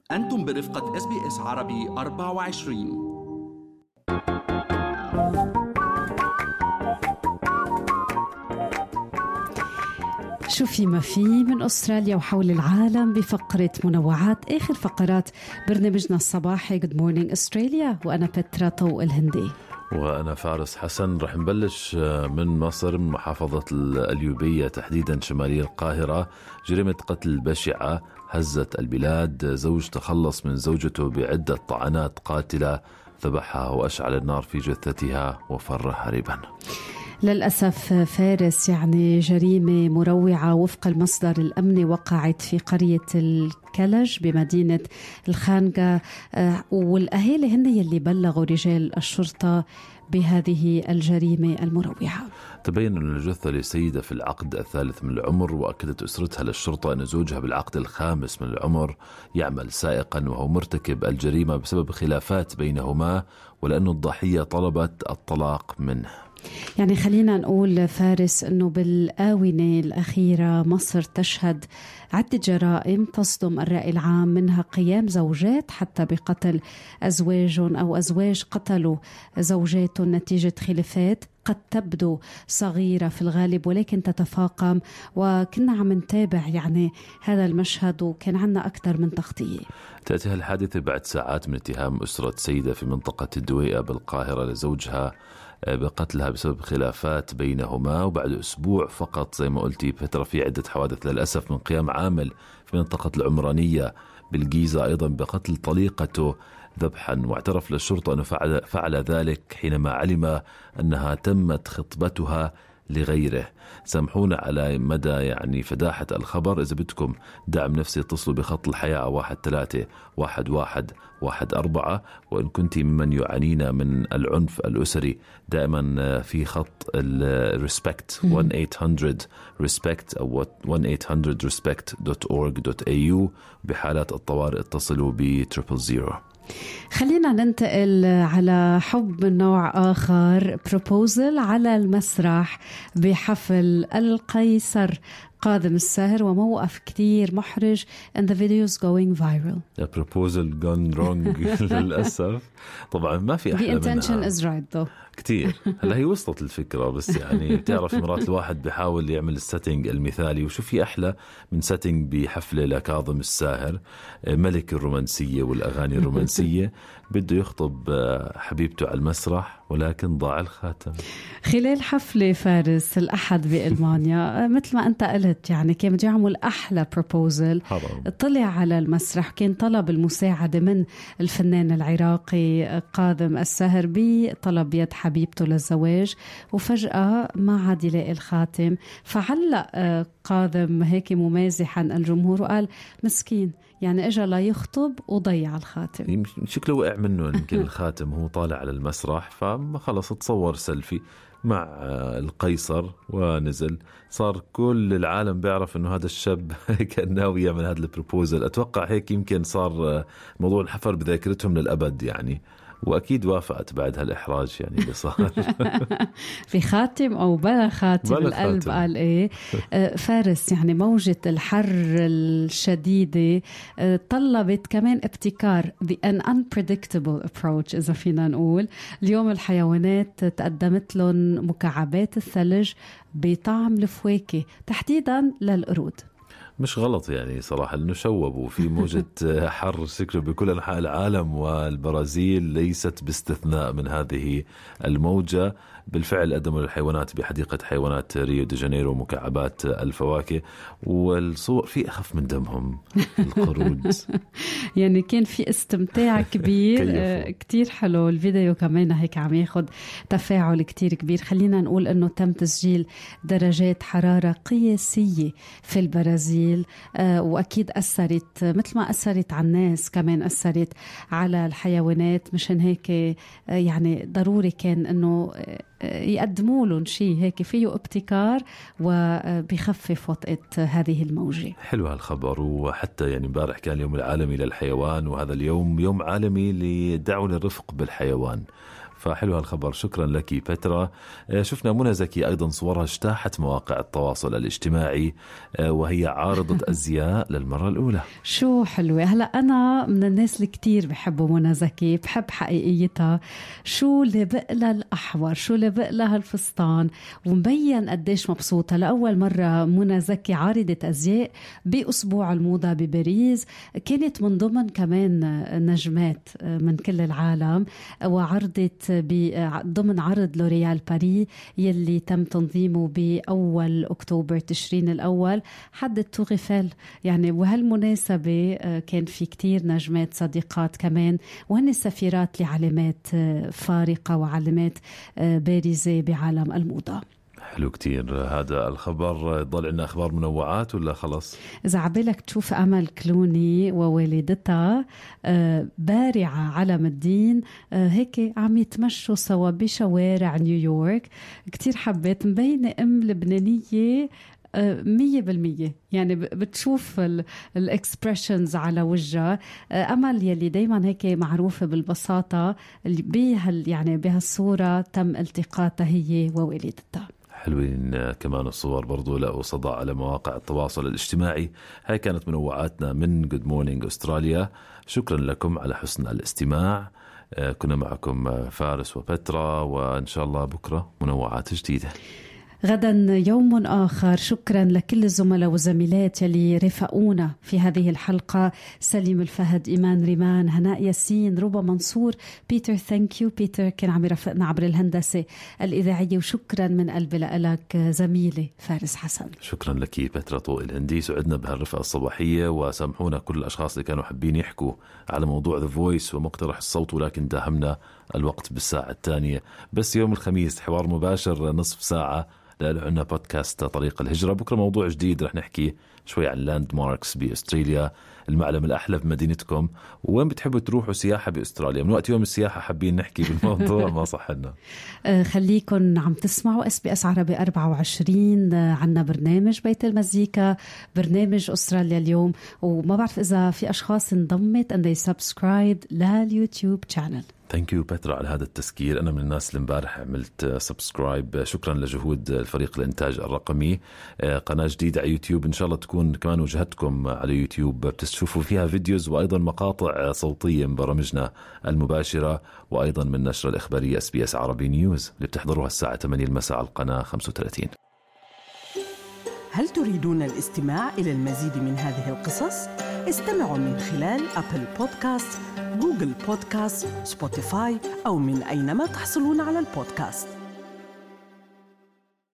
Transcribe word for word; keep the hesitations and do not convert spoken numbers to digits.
أنتم برفقة إس بي إس عربي أربعة وعشرين. شو في ما في من أستراليا وحول العالم بفقرة منوعات آخر فقرات برنامجنا الصباحي Good Morning Australia، وأنا بترا طوق الهندي وأنا فارس حسن. رح نبلش من مصر، محافظة القليوبية تحديدا شمالي القاهرة. جريمة قتل بشعة هزت البلاد. زوج تخلص من زوجته بعدة طعنات قاتلة، ذبحها وأشعل النار في جثتها وفر هاربا. للأسف فارس، يعني جريمة مروعة وفق المصدر الأمني وقعت في قرية الكلج بمدينة الخانقة، والأهالي هن يلي بلغوا رجال الشرطة بهذه الجريمة المروعة. تبين أن الجثة لسيدة في العقد الثالث من العمر، وأكدت أسرتها للشرطة أن زوجها بالعقد الخامس من العمر يعمل سائقا وهو مرتكب الجريمة بسبب خلافات بينهما، ولأن الضحية طلبت الطلاق منه. يعني خلينا نقول فارس أنه بالآونة الأخيرة مصر تشهد عدة جرائم تصدم الرأي العام، منها قيام زوجات حتى بقتل أزواجهم أو أزواج قتلوا زوجاتهم نتيجة خلافات قد تبدو صغيرة في الغالب ولكن تتفاقم. وكنا عم نتابع يعني هذا المشهد وكان عنا أكثر من تغطية. تأتي الحادثة بعد ساعات من اتهام أسرة سيدة في منطقة الدويقة بالقاهرة لزوجها بقتلها بسبب خلافات بينهما، وبعد أسبوع فقط زي ما قلتي فترة في عدة حوادث للأسف من قيام عامل في منطقة العمرانية بالجيزة أيضا بقتل طليقته ذبحا. واعترف للشرطة أنه فعل, فعل ذلك حينما علم أنها تمت خطبتها لغيره. سامحونا على مدى يعني فداحة الخبر. إذا بدكم دعم نفسي اتصلوا بخط الحياة واحد ثلاثة واحد واحد واحد أربعة. وإن كنت ممن يعانينا من العنف الأسري دائما في خط الريسبكت one eight hundred respect أو one eight hundred respect dot org dot a u. بحالات الطوارئ اتصلوا ب triple zero. خلينا ننتقل على حب من نوع آخر. بروبوزل على المسرح بحفل القيصر قادم الساهر، وموقف كتير محرج and the videos going viral. The proposal gone wrong للأسف. طبعا ما في أحلى The intention منها. is right though. كتير. هلا هي وصلت الفكرة، بس يعني بتعرف مرات الواحد بيحاول يعمل السيتنج المثالي، وشو في أحلى من سيتنج بحفلة لكاظم الساهر ملك الرومانسية والأغاني الرومانسية، بده يخطب حبيبته على المسرح ولكن ضاع الخاتم خلال حفلة فارس الأحد بألمانيا. مثل ما أنت قلت يعني كان بده يعمل أحلى بروبوزل. طلع على المسرح، كان طلب المساعدة من الفنان العراقي قادم الساهر بطلب يد حبيبته للزواج، وفجأة ما عاد يلاقي الخاتم. فعلق قادم هيك ممازحا الجمهور وقال مسكين، يعني اجى لا يخطب وضيع الخاتم. شكله وقع منه يمكن الخاتم هو طالع على المسرح، فما خلص تصور سيلفي مع القيصر ونزل. صار كل العالم بيعرف انه هذا الشاب كان ناوي يعمل هذا البروبوزل. اتوقع هيك يمكن صار موضوع الحفر بذاكرتهم للأبد يعني، وأكيد وافقت بعد هالإحراج يعني اللي صار. في خاتم أو بلا خاتم بلا القلب خاتم. قال إيه فارس، يعني موجة الحر الشديدة طلبت كمان ابتكار the an unpredictable approach إذا فينا نقول. اليوم الحيوانات تقدمت لهم مكعبات الثلج بطعم الفواكه تحديدا للقرود. مش غلط يعني صراحة، لأنه شوبوا في موجة حر سكر بكل أنحاء العالم، والبرازيل ليست باستثناء من هذه الموجة. بالفعل قدموا للحيوانات بحديقة حيوانات ريو دي جانيرو مكعبات الفواكه، والصور في أخف من دمهم القرود. يعني كان في استمتاع كبير. كتير حلو الفيديو كمان، هيك عم ياخد تفاعل كتير كبير. خلينا نقول أنه تم تسجيل درجات حرارة قياسية في البرازيل، وأكيد أثرت مثل ما أثرت على الناس كمان أثرت على الحيوانات. مشان هيك يعني ضروري كان أنه يقدموا لهم شيء هيك فيه ابتكار وبيخفف وطئة هذه الموجة. حلو هالخبر. وحتى يعني امبارح كان اليوم العالمي للحيوان، وهذا اليوم يوم عالمي للدعوة للرفق بالحيوان. فحلو هالخبر. شكرا لك بترا. شفنا منى زكي أيضا صورها اجتاحت مواقع التواصل الاجتماعي وهي عارضة أزياء للمرة الأولى. شو حلوة. هلأ أنا من الناس اللي كتير بحبوا منى زكي، بحب حقيقيتها، شو اللي بقلها الأحور، شو اللي بقلها الفستان، ومبين قديش مبسوطة. لأول مرة منى زكي عارضة أزياء بأسبوع الموضة بباريس، كانت من ضمن كمان نجمات من كل العالم، وعرضت ضمن عرض لوريال باري يلي تم تنظيمه بأول أكتوبر تشرين الأول حد التوغيفيل يعني. وهالمناسبة كان في كتير نجمات صديقات كمان، وهن سفيرات لعلامات فارقة وعلامات بارزة بعالم الموضة. حلو كتير هذا الخبر. ضل عندنا أخبار منوعات ولا خلص؟ إذا عبالك تشوف أمل كلوني ووالدتها بارعة علم الدين هيك عم يتمشوا سوا بشوارع نيويورك، كتير حبيت، مبينة أم لبنانية مية بالمية، يعني بتشوف الاكسبريشنز على وجهها. أمل يلي دايما هيك معروفة بالبساطة بهال يعني بهالصورة تم التقاطها هي ووالدتها. حلوين كمان الصور برضو لقوا صدى على مواقع التواصل الاجتماعي. هاي كانت منوعاتنا من Good Morning أستراليا. شكرا لكم على حسن الاستماع. كنا معكم فارس وبترا، وإن شاء الله بكرة منوعات جديدة. غدا يوم آخر. شكرا لكل الزملاء والزميلات يلي رفقونا في هذه الحلقة: سليم الفهد، إيمان ريمان، هناء ياسين، ربا منصور، بيتر. ثانك يو بيتر، كان عم يرافقنا عبر الهندسة الإذاعية. وشكرا من قلبي لك زميلي فارس حسن. شكرا لك بترا طوئل الهندي. سعدنا بهالرفقة الصباحية، وسامحونا كل الأشخاص اللي كانوا حابين يحكوا على موضوع The Voice ومقترح الصوت، ولكن داهمنا الوقت بالساعة الثانية. بس يوم الخميس حوار مباشر نصف ساعة، لأنه بودكاست طريق الهجرة. بكرة موضوع جديد، رح نحكي شوي عن لاند ماركس بأستراليا، المعلم الأحلى بمدينتكم، وين بتحبوا تروحوا سياحة بأستراليا. من وقت يوم السياحة حابين نحكي بالموضوع ما صح لنا. خليكن عم تسمعوا اس بي اس عربي أربعة وعشرين. عنا برنامج بيت المزيكا، برنامج أستراليا اليوم، وما بعرف إذا في أشخاص انضمت and they subscribed لليوتيوب channel. ثانك يو بترا على هذا التذكير. أنا من الناس اللي امبارح عملت سبسكرايب. شكرا لجهود الفريق الإنتاج الرقمي. قناة جديدة على يوتيوب، إن شاء الله تكون كمان وجهتكم على يوتيوب، بتشوفوا فيها فيديوز وأيضا مقاطع صوتية من برامجنا المباشرة، وأيضا من نشرة الإخبارية اس بي اس عربي نيوز اللي بتحضروها الساعة ثمانية المساء على القناة خمسة وثلاثين. هل تريدون الاستماع إلى المزيد من هذه القصص؟ استمعوا من خلال أبل بودكاست، جوجل بودكاست، سبوتيفاي، أو من أينما تحصلون على البودكاست.